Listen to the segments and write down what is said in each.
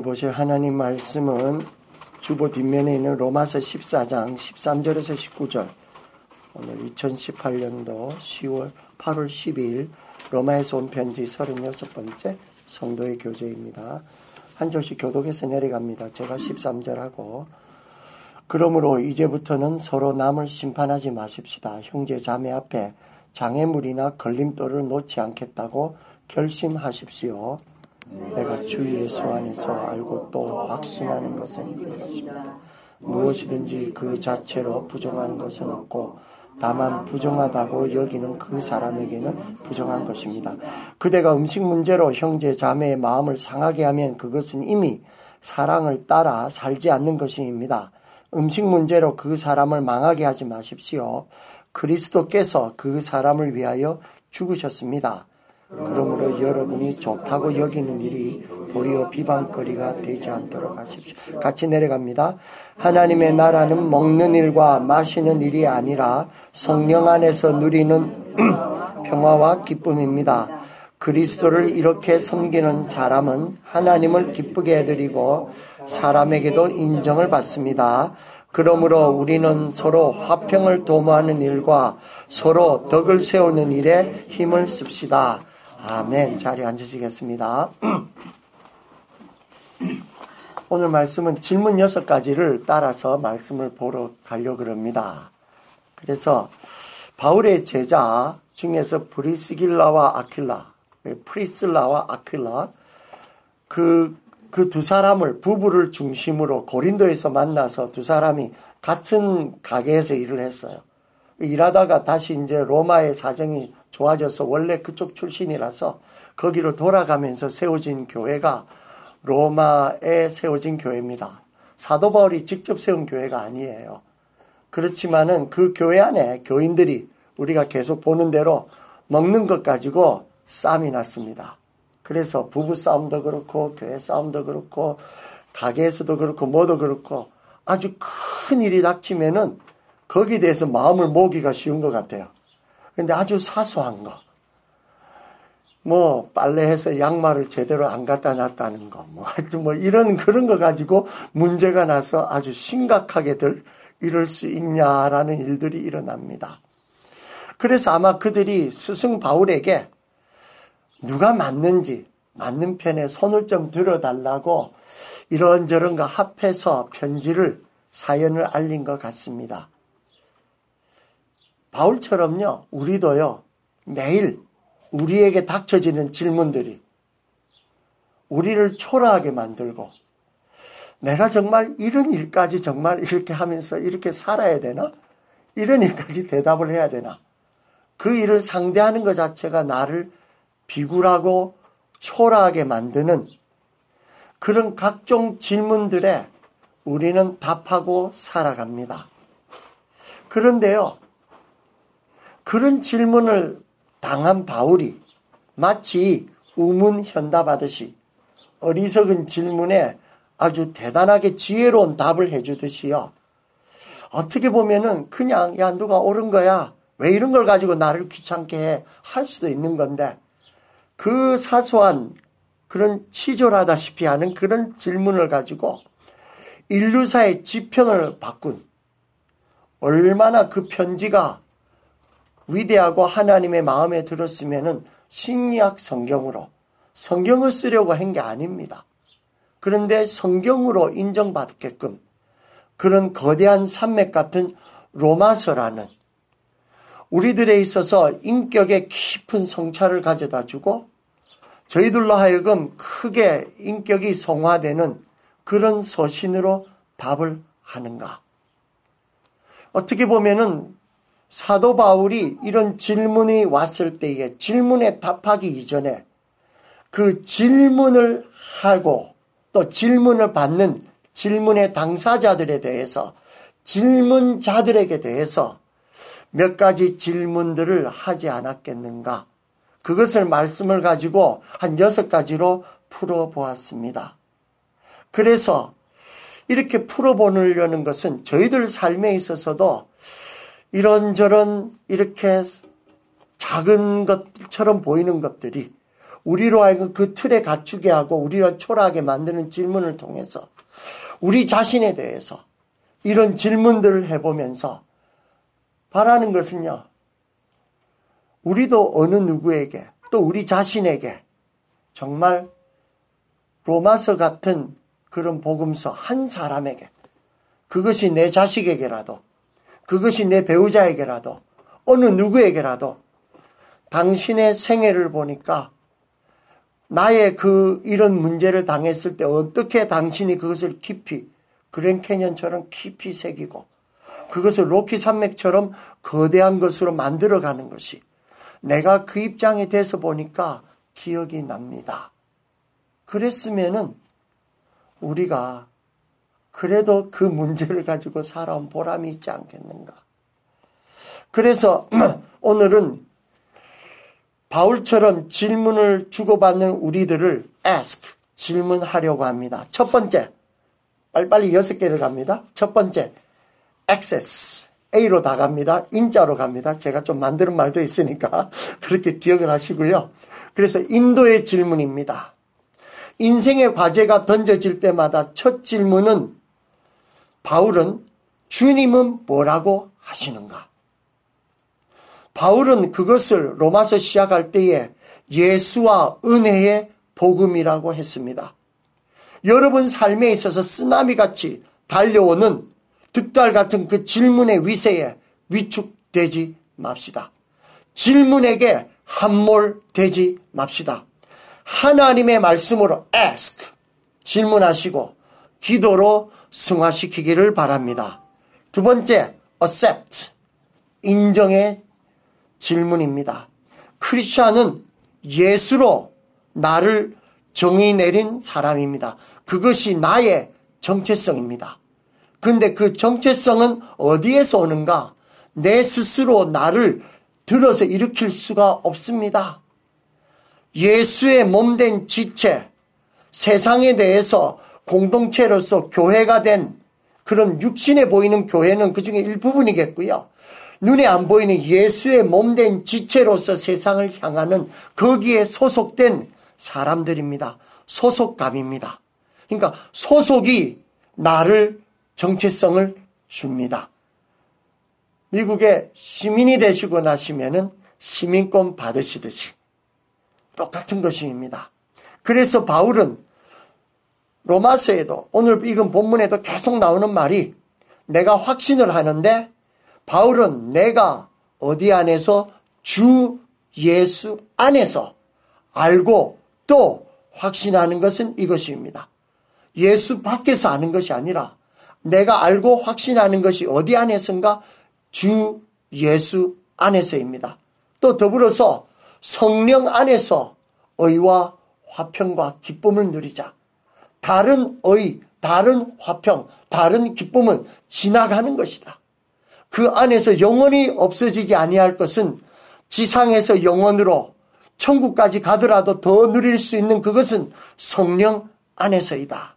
보실 하나님 말씀은 주보 뒷면에 있는 로마서 14장 13절에서 19절, 오늘 2018년도 8월 12일 로마에서 온 편지 36번째 성도의 교재입니다. 한 절씩 교독해서 내려갑니다. 제가 13절하고, 그러므로 이제부터는 서로 남을 심판하지 마십시다. 형제 자매 앞에 장애물이나 걸림돌을 놓지 않겠다고 결심하십시오. 내가 주 예수 안에서 알고 또 확신하는 것은 이것입니다. 무엇이든지 그 자체로 부정한 것은 없고 다만 부정하다고 여기는 그 사람에게는 부정한 것입니다. 그대가 음식 문제로 형제 자매의 마음을 상하게 하면 그것은 이미 사랑을 따라 살지 않는 것입니다. 음식 문제로 그 사람을 망하게 하지 마십시오. 그리스도께서 그 사람을 위하여 죽으셨습니다. 그러므로 여러분이 좋다고 여기는 일이 도리어 비방거리가 되지 않도록 하십시오. 같이 내려갑니다. 하나님의 나라는 먹는 일과 마시는 일이 아니라 성령 안에서 누리는 평화와 기쁨입니다. 그리스도를 이렇게 섬기는 사람은 하나님을 기쁘게 해드리고 사람에게도 인정을 받습니다. 그러므로 우리는 서로 화평을 도모하는 일과 서로 덕을 세우는 일에 힘을 씁시다. 아멘. 자리에 앉으시겠습니다. 오늘 말씀은 질문 6가지를 따라서 말씀을 보러 가려고 합니다. 그래서 바울의 제자 중에서 프리스길라와 아킬라 그 두 사람을 부부를 중심으로 고린도에서 만나서 두 사람이 같은 가게에서 일을 했어요. 일하다가 다시 이제 로마의 사정이 좋아져서 원래 그쪽 출신이라서 거기로 돌아가면서 세워진 교회가 로마에 세워진 교회입니다. 사도 바울이 직접 세운 교회가 아니에요. 그렇지만은 그 교회 안에 교인들이 우리가 계속 보는 대로 먹는 것 가지고 싸움이 났습니다. 그래서 부부 싸움도 그렇고 교회 싸움도 그렇고 가게에서도 그렇고 뭐도 그렇고 아주 큰 일이 닥치면은 거기에 대해서 마음을 모으기가 쉬운 것 같아요. 근데 아주 사소한 거, 뭐 빨래해서 양말을 제대로 안 갖다 놨다는 거, 하여튼 이런 그런 거 가지고 문제가 나서 아주 심각하게들 이럴 수 있냐라는 일들이 일어납니다. 그래서 아마 그들이 스승 바울에게 누가 맞는지 맞는 편에 손을 좀 들어달라고 이런저런 거 합해서 사연을 알린 것 같습니다. 바울처럼요, 우리도요, 매일 우리에게 닥쳐지는 질문들이 우리를 초라하게 만들고, 내가 정말 이런 일까지 정말 이렇게 하면서 이렇게 살아야 되나? 이런 일까지 대답을 해야 되나? 그 일을 상대하는 것 자체가 나를 비굴하고 초라하게 만드는 그런 각종 질문들에 우리는 답하고 살아갑니다. 그런데요, 그런 질문을 당한 바울이 마치 우문현답하듯이 어리석은 질문에 아주 대단하게 지혜로운 답을 해주듯이요. 어떻게 보면은 그냥 야 누가 옳은 거야. 왜 이런 걸 가지고 나를 귀찮게 해. 할 수도 있는 건데 그 사소한 그런 치졸하다시피 하는 그런 질문을 가지고 인류사의 지평을 바꾼, 얼마나 그 편지가 위대하고 하나님의 마음에 들었으면은 신약 성경을 쓰려고 한 게 아닙니다. 그런데 성경으로 인정받게끔 그런 거대한 산맥 같은 로마서라는 우리들에 있어서 인격의 깊은 성찰을 가져다 주고 저희들로 하여금 크게 인격이 성화되는 그런 서신으로 답을 하는가. 어떻게 보면은 사도 바울이 이런 질문이 왔을 때에 질문에 답하기 이전에 그 질문을 하고 또 질문을 받는 질문의 당사자들에 대해서 질문자들에게 대해서 몇 가지 질문들을 하지 않았겠는가. 그것을 말씀을 가지고 한 6가지로 풀어보았습니다. 그래서 이렇게 풀어보려는 것은 저희들 삶에 있어서도 이런저런 이렇게 작은 것처럼 보이는 것들이 우리로 하여금 그 틀에 갖추게 하고 우리를 초라하게 만드는 질문을 통해서 우리 자신에 대해서 이런 질문들을 해보면서 바라는 것은요, 우리도 어느 누구에게 또 우리 자신에게 정말 로마서 같은 그런 복음서 한 사람에게, 그것이 내 자식에게라도, 그것이 내 배우자에게라도, 어느 누구에게라도 당신의 생애를 보니까 나의 이런 문제를 당했을 때 어떻게 당신이 그것을 깊이 그랜 캐년처럼 깊이 새기고 그것을 로키 산맥처럼 거대한 것으로 만들어가는 것이 내가 그 입장에 대해서 보니까 기억이 납니다. 그랬으면은 우리가 그래도 그 문제를 가지고 살아온 보람이 있지 않겠는가. 그래서 오늘은 바울처럼 질문을 주고받는 우리들을 ask, 질문하려고 합니다. 첫 번째, 빨리빨리 6개를 갑니다. 첫 번째, access, A로 다 갑니다. 인자로 갑니다. 제가 좀 만드는 말도 있으니까 그렇게 기억을 하시고요. 그래서 인도의 질문입니다. 인생의 과제가 던져질 때마다 첫 질문은 바울은 주님은 뭐라고 하시는가? 바울은 그것을 로마서 시작할 때에 예수와 은혜의 복음이라고 했습니다. 여러분 삶에 있어서 쓰나미같이 달려오는 득달 같은 그 질문의 위세에 위축되지 맙시다. 질문에게 함몰되지 맙시다. 하나님의 말씀으로 ask, 질문하시고 기도로 승화시키기를 바랍니다. 두 번째, accept, 인정의 질문입니다. 크리스찬은 예수로 나를 정의 내린 사람입니다. 그것이 나의 정체성입니다. 근데 그 정체성은 어디에서 오는가? 내 스스로 나를 들어서 일으킬 수가 없습니다. 예수의 몸된 지체, 세상에 대해서 공동체로서 교회가 된 그런 육신에 보이는 교회는 그 중에 일부분이겠고요. 눈에 안 보이는 예수의 몸된 지체로서 세상을 향하는 거기에 소속된 사람들입니다. 소속감입니다. 그러니까 소속이 나를 정체성을 줍니다. 미국의 시민이 되시고 나시면은 시민권 받으시듯이 똑같은 것입니다. 그래서 바울은 로마서에도 오늘 읽은 본문에도 계속 나오는 말이 내가 확신을 하는데 바울은 내가 어디 안에서 주 예수 안에서 알고 또 확신하는 것은 이것입니다. 예수 밖에서 아는 것이 아니라 내가 알고 확신하는 것이 어디 안에서인가? 주 예수 안에서입니다. 또 더불어서 성령 안에서 의와 화평과 기쁨을 누리자. 다른 의, 다른 화평, 다른 기쁨은 지나가는 것이다. 그 안에서 영원히 없어지지 아니할 것은 지상에서 영원으로 천국까지 가더라도 더 누릴 수 있는 그것은 성령 안에서이다.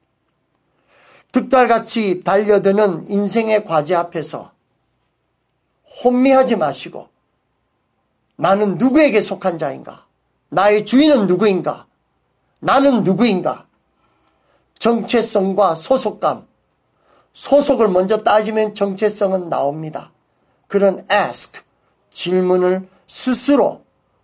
득달같이 달려드는 인생의 과제 앞에서 혼미하지 마시고 나는 누구에게 속한 자인가? 나의 주인은 누구인가? 나는 누구인가? 정체성과 소속감, 소속을 먼저 따지면 정체성은 나옵니다. 그런 ask, 질문을 스스로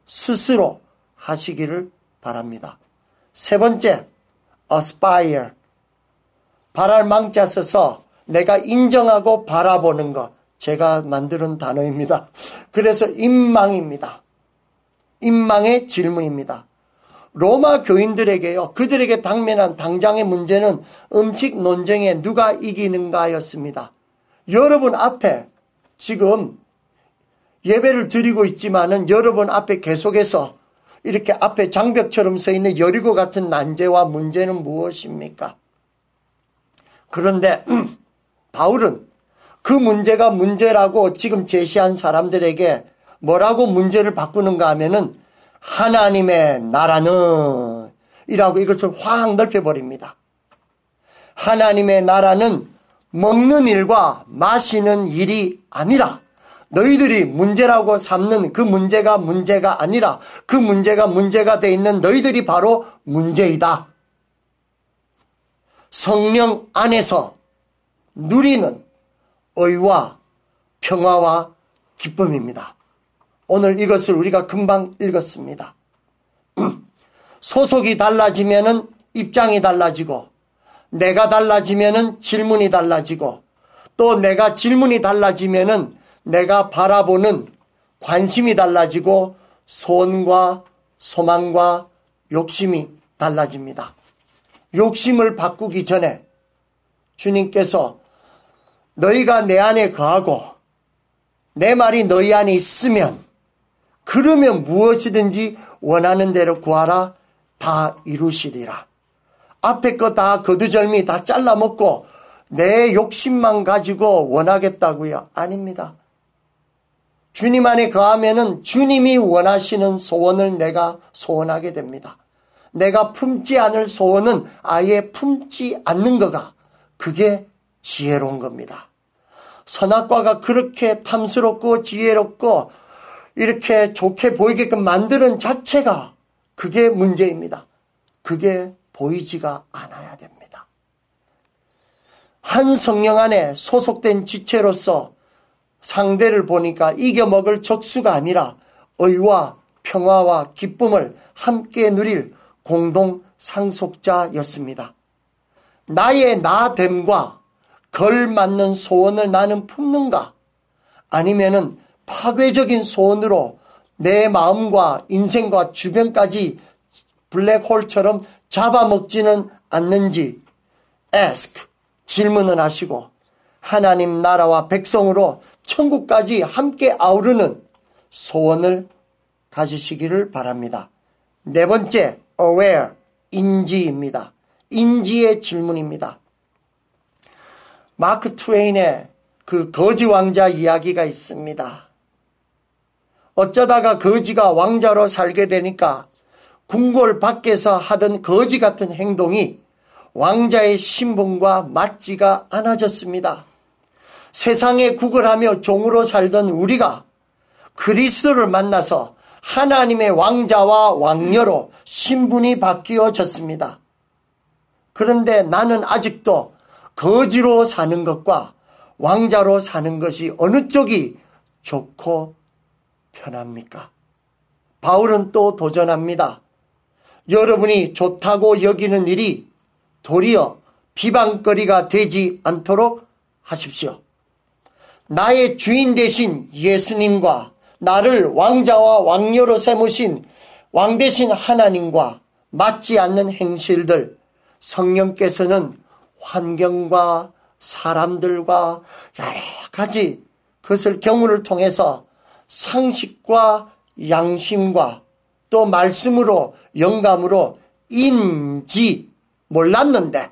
하시기를 바랍니다. 세 번째, aspire, 바랄 망자 써서 내가 인정하고 바라보는 것, 제가 만드는 단어입니다. 그래서 인망입니다. 인망의 질문입니다. 로마 교인들에게요, 그들에게 당면한 당장의 문제는 음식 논쟁에 누가 이기는가였습니다. 여러분 앞에 지금 예배를 드리고 있지만은 여러분 앞에 계속해서 이렇게 앞에 장벽처럼 서 있는 여리고 같은 난제와 문제는 무엇입니까? 그런데 바울은 그 문제가 문제라고 지금 제시한 사람들에게 뭐라고 문제를 바꾸는가 하면은 하나님의 나라는 이라고 이것을 확 넓혀버립니다. 하나님의 나라는 먹는 일과 마시는 일이 아니라 너희들이 문제라고 삼는 그 문제가 문제가 아니라 그 문제가 문제가 돼 있는 너희들이 바로 문제이다. 성령 안에서 누리는 의와 평화와 기쁨입니다. 오늘 이것을 우리가 금방 읽었습니다. 소속이 달라지면은 입장이 달라지고, 내가 달라지면은 질문이 달라지고, 또 내가 질문이 달라지면은 내가 바라보는 관심이 달라지고, 소원과 소망과 욕심이 달라집니다. 욕심을 바꾸기 전에 주님께서 너희가 내 안에 거하고 내 말이 너희 안에 있으면, 그러면 무엇이든지 원하는 대로 구하라, 다 이루시리라. 앞에 거 다 거두절미 다 잘라먹고 내 욕심만 가지고 원하겠다고요? 아닙니다. 주님 안에 거하면은 주님이 원하시는 소원을 내가 소원하게 됩니다. 내가 품지 않을 소원은 아예 품지 않는 거가, 그게 지혜로운 겁니다. 선악과가 그렇게 탐스럽고 지혜롭고 이렇게 좋게 보이게끔 만드는 자체가, 그게 문제입니다. 그게 보이지가 않아야 됩니다. 한 성령 안에 소속된 지체로서 상대를 보니까 이겨먹을 적수가 아니라 의와 평화와 기쁨을 함께 누릴 공동 상속자였습니다. 나의 나됨과 걸맞는 소원을 나는 품는가? 아니면은 파괴적인 소원으로 내 마음과 인생과 주변까지 블랙홀처럼 잡아먹지는 않는지 ask, 질문을 하시고 하나님 나라와 백성으로 천국까지 함께 아우르는 소원을 가지시기를 바랍니다. 네 번째, aware, 인지입니다. 인지의 질문입니다. 마크 트웨인의 그 거지 왕자 이야기가 있습니다. 어쩌다가 거지가 왕자로 살게 되니까 궁궐 밖에서 하던 거지 같은 행동이 왕자의 신분과 맞지가 않아졌습니다. 세상에 구걸하며 종으로 살던 우리가 그리스도를 만나서 하나님의 왕자와 왕녀로 신분이 바뀌어졌습니다. 그런데 나는 아직도 거지로 사는 것과 왕자로 사는 것이 어느 쪽이 좋고 편합니까? 바울은 또 도전합니다. 여러분이 좋다고 여기는 일이 도리어 비방거리가 되지 않도록 하십시오. 나의 주인 되신 예수님과 나를 왕자와 왕녀로 세우신 왕 되신 하나님과 맞지 않는 행실들, 성령께서는 환경과 사람들과 여러 가지 그것을 경우를 통해서 상식과 양심과 또 말씀으로 영감으로 인지, 몰랐는데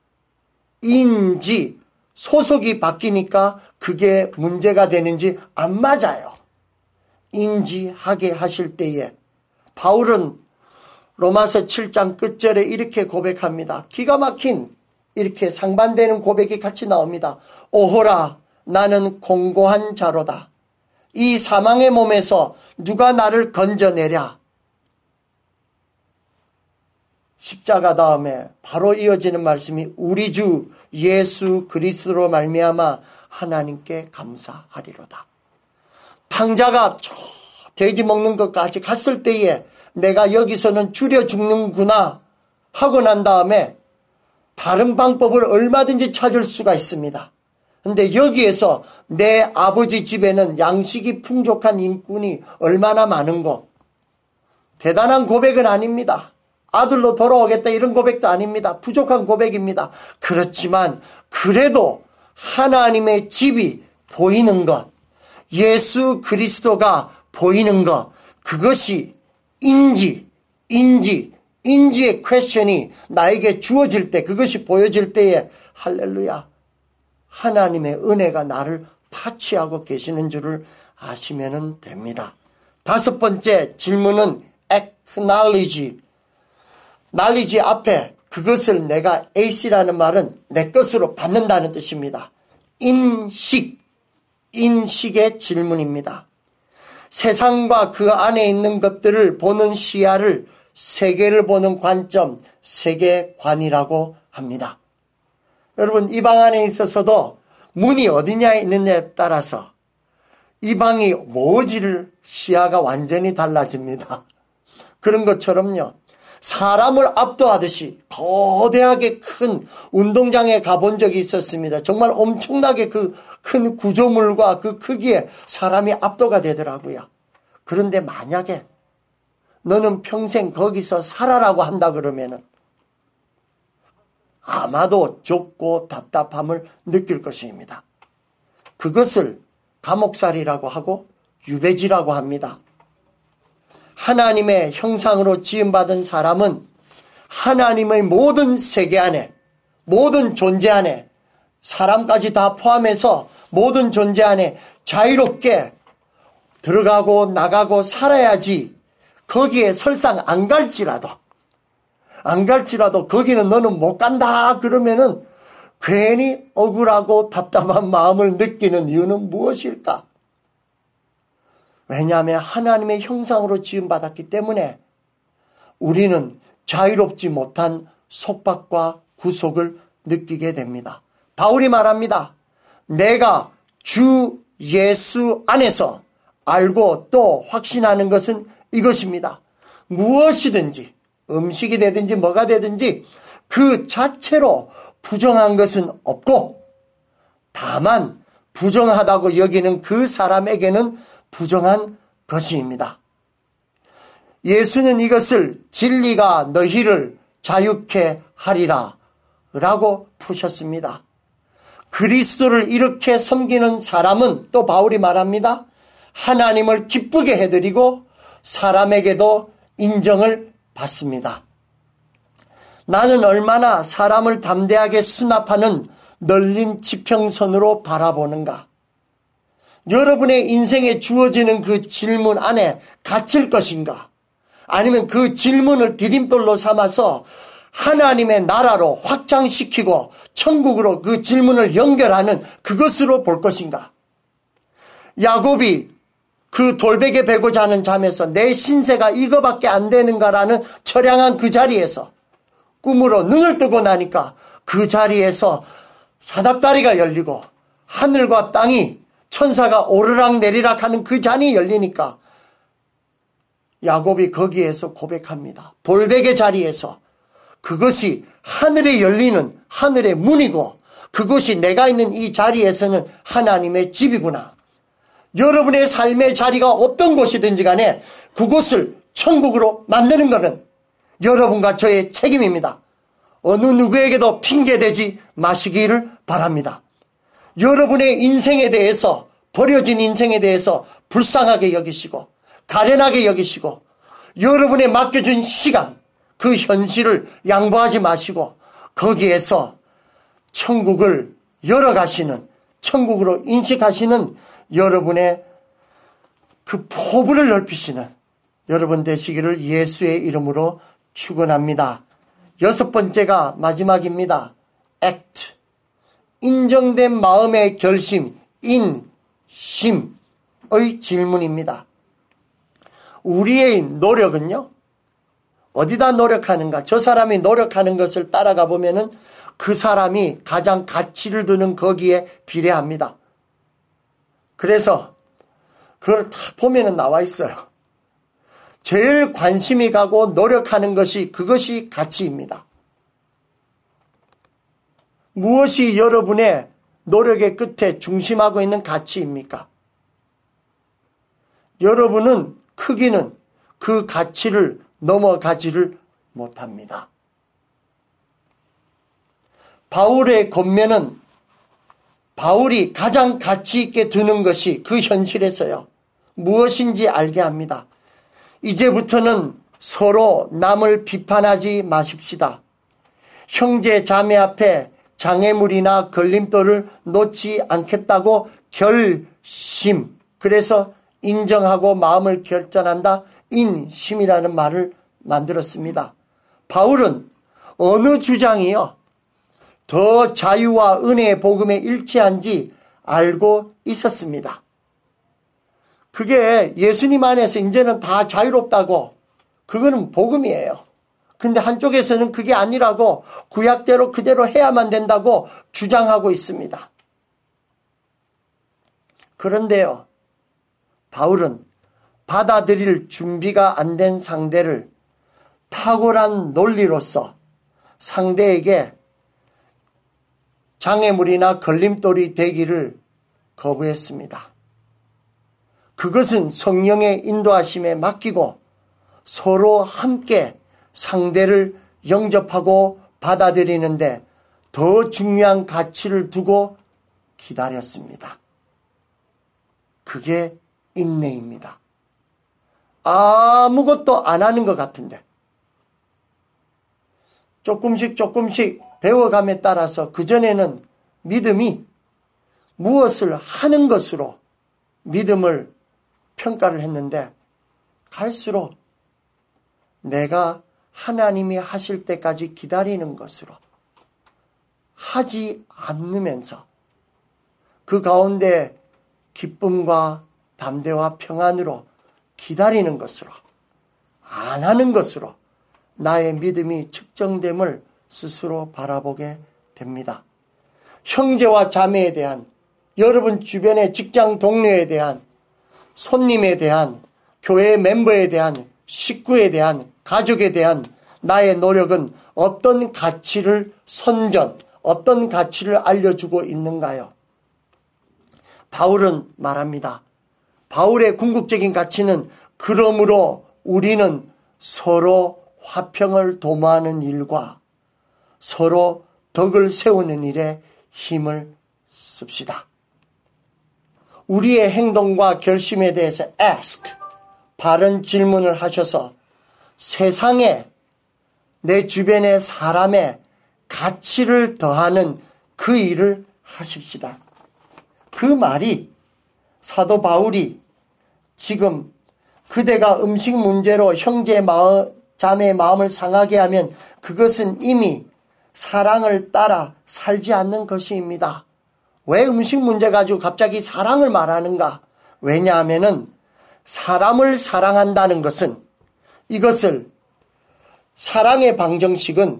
인지, 소속이 바뀌니까 그게 문제가 되는지 안 맞아요. 인지하게 하실 때에 바울은 로마서 7장 끝절에 이렇게 고백합니다. 기가 막힌 이렇게 상반되는 고백이 같이 나옵니다. 오호라, 나는 공고한 자로다. 이 사망의 몸에서 누가 나를 건져내랴. 십자가 다음에 바로 이어지는 말씀이 우리 주 예수 그리스도로 말미암아 하나님께 감사하리로다. 탕자가 저 돼지 먹는 것까지 갔을 때에 내가 여기서는 줄여 죽는구나 하고 난 다음에 다른 방법을 얼마든지 찾을 수가 있습니다. 근데 여기에서 내 아버지 집에는 양식이 풍족한 인꾼이 얼마나 많은고, 대단한 고백은 아닙니다. 아들로 돌아오겠다 이런 고백도 아닙니다. 부족한 고백입니다. 그렇지만 그래도 하나님의 집이 보이는 것, 예수 그리스도가 보이는 것, 그것이 인지의 퀘스천이 나에게 주어질 때, 그것이 보여질 때에 할렐루야, 하나님의 은혜가 나를 타치하고 계시는 줄을 아시면 됩니다. 다섯 번째 질문은 acknowledge, knowledge 앞에 그것을 내가 ac라는 말은 내 것으로 받는다는 뜻입니다. 인식, 인식의 질문입니다. 세상과 그 안에 있는 것들을 보는 시야를 세계를 보는 관점, 세계관이라고 합니다. 여러분, 이 방 안에 있어서도 문이 어디냐에 있느냐에 따라서 이 방이 뭐지를 시야가 완전히 달라집니다. 그런 것처럼요, 사람을 압도하듯이 거대하게 큰 운동장에 가본 적이 있었습니다. 정말 엄청나게 그 큰 구조물과 그 크기에 사람이 압도가 되더라고요. 그런데 만약에 너는 평생 거기서 살아라고 한다 그러면은 아마도 좁고 답답함을 느낄 것입니다. 그것을 감옥살이라고 하고 유배지라고 합니다. 하나님의 형상으로 지음받은 사람은 하나님의 모든 세계 안에, 모든 존재 안에, 사람까지 다 포함해서 모든 존재 안에 자유롭게 들어가고 나가고 살아야지. 거기에 설상 안 갈지라도 거기는 너는 못 간다 그러면은 괜히 억울하고 답답한 마음을 느끼는 이유는 무엇일까? 왜냐하면 하나님의 형상으로 지음받았기 때문에 우리는 자유롭지 못한 속박과 구속을 느끼게 됩니다. 바울이 말합니다. 내가 주 예수 안에서 알고 또 확신하는 것은 이것입니다. 무엇이든지 음식이 되든지 뭐가 되든지 그 자체로 부정한 것은 없고 다만 부정하다고 여기는 그 사람에게는 부정한 것입니다. 예수는 이것을 진리가 너희를 자유케 하리라 라고 푸셨습니다. 그리스도를 이렇게 섬기는 사람은 또 바울이 말합니다. 하나님을 기쁘게 해드리고 사람에게도 인정을 받습니다. 나는 얼마나 사람을 담대하게 수납하는 널린 지평선으로 바라보는가. 여러분의 인생에 주어지는 그 질문 안에 갇힐 것인가, 아니면 그 질문을 디딤돌로 삼아서 하나님의 나라로 확장시키고 천국으로 그 질문을 연결하는 그것으로 볼 것인가. 야곱이 그 돌베개 베고자 하는 잠에서 내 신세가 이거밖에 안 되는가라는 처량한 그 자리에서 꿈으로 눈을 뜨고 나니까 그 자리에서 사닥다리가 열리고 하늘과 땅이 천사가 오르락 내리락 하는 그 잔이 열리니까 야곱이 거기에서 고백합니다. 돌베개 자리에서 그것이 하늘에 열리는 하늘의 문이고 그것이 내가 있는 이 자리에서는 하나님의 집이구나. 여러분의 삶의 자리가 어떤 곳이든지 간에 그곳을 천국으로 만드는 것은 여러분과 저의 책임입니다. 어느 누구에게도 핑계대지 마시기를 바랍니다. 여러분의 인생에 대해서, 버려진 인생에 대해서 불쌍하게 여기시고 가련하게 여기시고 여러분의 맡겨준 시간, 그 현실을 양보하지 마시고 거기에서 천국을 열어가시는, 천국으로 인식하시는 여러분의 그 포부를 넓히시는 여러분 되시기를 예수의 이름으로 축원합니다. 6번째가 마지막입니다. act. 인정된 마음의 결심, 인심의 질문입니다. 우리의 노력은요, 어디다 노력하는가? 저 사람이 노력하는 것을 따라가 보면은 그 사람이 가장 가치를 두는 거기에 비례합니다. 그래서 그걸 다 보면은 나와 있어요. 제일 관심이 가고 노력하는 것이 그것이 가치입니다. 무엇이 여러분의 노력의 끝에 중심하고 있는 가치입니까? 여러분은 크기는 그 가치를 넘어가지를 못합니다. 바울의 권면은 바울이 가장 가치 있게 두는 것이 그 현실에서요, 무엇인지 알게 합니다. 이제부터는 서로 남을 비판하지 마십시다. 형제 자매 앞에 장애물이나 걸림돌을 놓지 않겠다고 결심, 그래서 인정하고 마음을 결단한다, 인심이라는 말을 만들었습니다. 바울은 어느 주장이요 더 자유와 은혜의 복음에 일치한지 알고 있었습니다. 그게 예수님 안에서 이제는 다 자유롭다고, 그거는 복음이에요. 근데 한쪽에서는 그게 아니라고 구약대로 그대로 해야만 된다고 주장하고 있습니다. 그런데요, 바울은 받아들일 준비가 안 된 상대를 탁월한 논리로서 상대에게 장애물이나 걸림돌이 되기를 거부했습니다. 그것은 성령의 인도하심에 맡기고 서로 함께 상대를 영접하고 받아들이는데 더 중요한 가치를 두고 기다렸습니다. 그게 인내입니다. 아무것도 안 하는 것 같은데 조금씩 배워감에 따라서 그전에는 믿음이 무엇을 하는 것으로 믿음을 평가를 했는데 갈수록 내가 하나님이 하실 때까지 기다리는 것으로 하지 않으면서 그 가운데 기쁨과 담대와 평안으로 기다리는 것으로 안 하는 것으로 나의 믿음이 측정됨을 스스로 바라보게 됩니다. 형제와 자매에 대한, 여러분 주변의 직장 동료에 대한, 손님에 대한, 교회 멤버에 대한, 식구에 대한, 가족에 대한 나의 노력은 어떤 가치를 어떤 가치를 알려주고 있는가요? 바울은 말합니다. 바울의 궁극적인 가치는 그러므로 우리는 서로 화평을 도모하는 일과 서로 덕을 세우는 일에 힘을 씁시다. 우리의 행동과 결심에 대해서 ask, 바른 질문을 하셔서 세상에 내 주변의 사람의 가치를 더하는 그 일을 하십시다. 그 말이 사도 바울이 지금 그대가 음식 문제로 형제 자매의 마음을 상하게 하면 그것은 이미 사랑을 따라 살지 않는 것입니다. 왜 음식 문제 가지고 갑자기 사랑을 말하는가? 왜냐하면은 사람을 사랑한다는 것은 이것을 사랑의 방정식은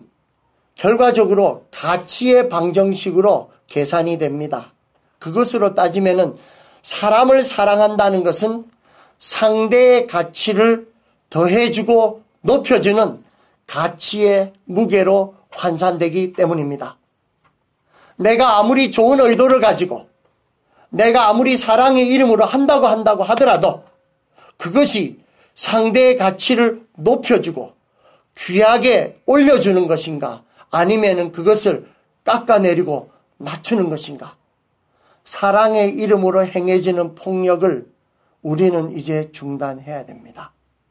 결과적으로 가치의 방정식으로 계산이 됩니다. 그것으로 따지면은 사람을 사랑한다는 것은 상대의 가치를 더해주고 높여주는 가치의 무게로 환산되기 때문입니다. 내가 아무리 좋은 의도를 가지고 내가 아무리 사랑의 이름으로 한다고 하더라도 그것이 상대의 가치를 높여주고 귀하게 올려주는 것인가 아니면 그것을 깎아내리고 낮추는 것인가. 사랑의 이름으로 행해지는 폭력을 우리는 이제 중단해야 됩니다.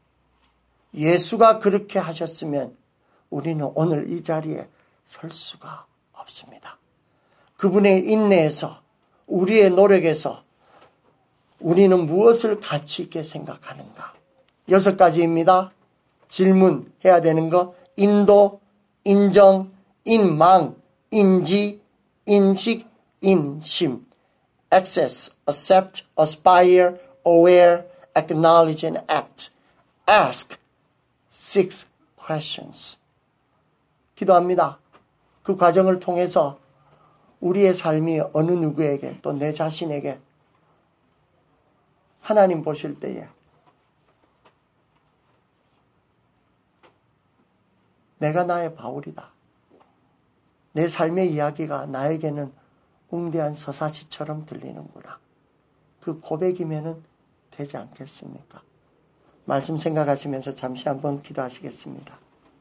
예수가 그렇게 하셨으면 우리는 오늘 이 자리에 설 수가 없습니다. 그분의 인내에서 우리의 노력에서 우리는 무엇을 가치 있게 생각하는가. 6가지입니다. 질문해야 되는 거. 인도, 인정, 인망, 인지, 인식, 인심. Access, accept, aspire, aware, acknowledge and act. Ask 6 questions. 기도합니다. 그 과정을 통해서 우리의 삶이 어느 누구에게 또 내 자신에게 하나님 보실 때에 내가 나의 바울이다. 내 삶의 이야기가 나에게는 웅대한 서사시처럼 들리는구나. 그 고백이면은 되지 않겠습니까? 말씀 생각하시면서 잠시 한번 기도하시겠습니다.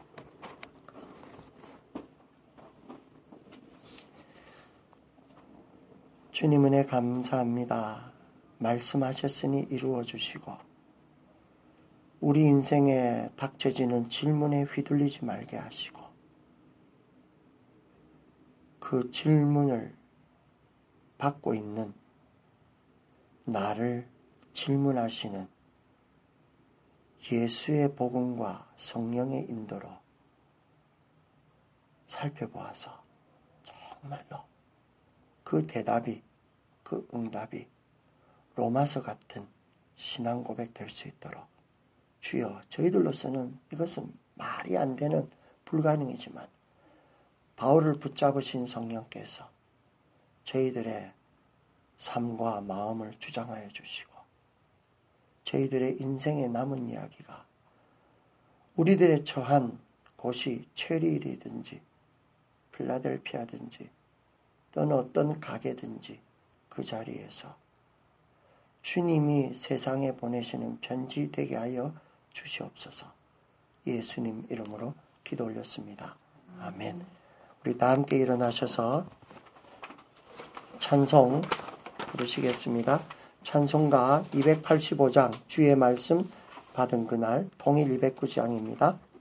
주님 은혜 감사합니다. 말씀하셨으니 이루어 주시고 우리 인생에 닥쳐지는 질문에 휘둘리지 말게 하시고 그 질문을 받고 있는 나를 질문하시는 예수의 복음과 성령의 인도로 살펴보아서 정말로 그 대답이, 그 그 응답이 로마서 같은 신앙 고백 될 수 있도록 주여, 저희들로서는 이것은 말이 안 되는 불가능이지만 바울을 붙잡으신 성령께서 저희들의 삶과 마음을 주장하여 주시고 저희들의 인생의 남은 이야기가 우리들의 처한 곳이 체리일이든지 필라델피아든지 또는 어떤 가게든지 그 자리에서 주님이 세상에 보내시는 편지 되게 하여 주시옵소서. 예수님 이름으로 기도 올렸습니다. 아멘. 우리 다 함께 일어나셔서 찬송 부르시겠습니다. 찬송가 285장 주의 말씀 받은 그날 통일 209장입니다.